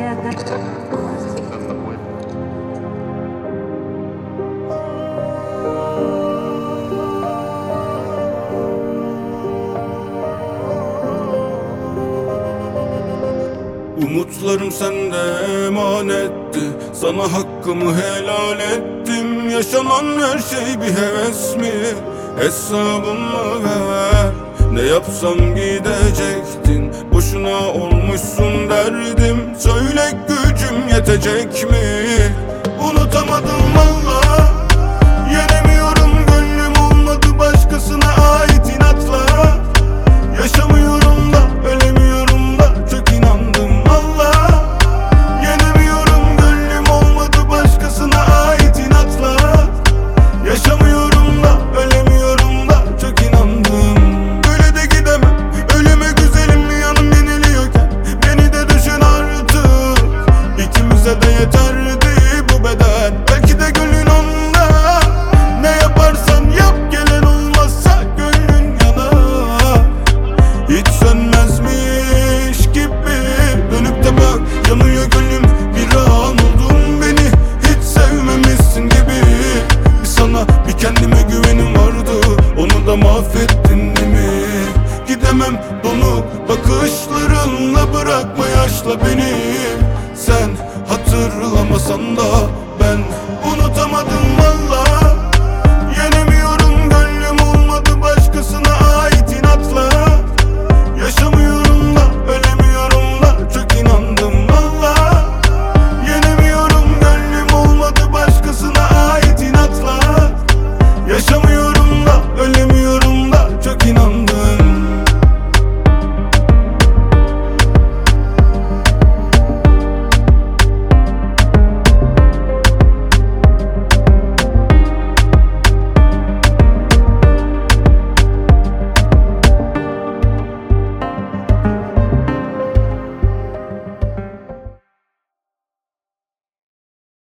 Umutlarım sende emanetti, sana hakkımı helal ettim. Yaşanan her şey bir heves mi? Hesabımı ver. Ne yapsam gidecektin, boşuna olmuşsun derdim. Söyle gücüm yetecek mi? Unutamadım valla, yenemiyorum, gönlüm olmadı başkasına ait inatla. Yaşamıyorum da ölemiyorum da çok inandım valla. Yenemiyorum, gönlüm olmadı başkasına ait inatla. Yaşamıyorum da ölemiyorum da çok inandım. Böyle de gidemem, ölüme güzelim mi yanım yeniliyorken. Beni de düşün artık, ikimize de yeterdi bu beden. Belki de gönlün onda, ne yaparsan yap gelen olmazsa gönlün yanar. Hiç sönmezmiş gibi dönüp de bak, yanıyor gönlüm bir an oldun. Beni hiç sevmemişsin gibi. Bir sana bir kendime güvenim vardı, onu da mahvettin değil mi? Gidemem donuk bakışlarınla, bırakma yaşla beni.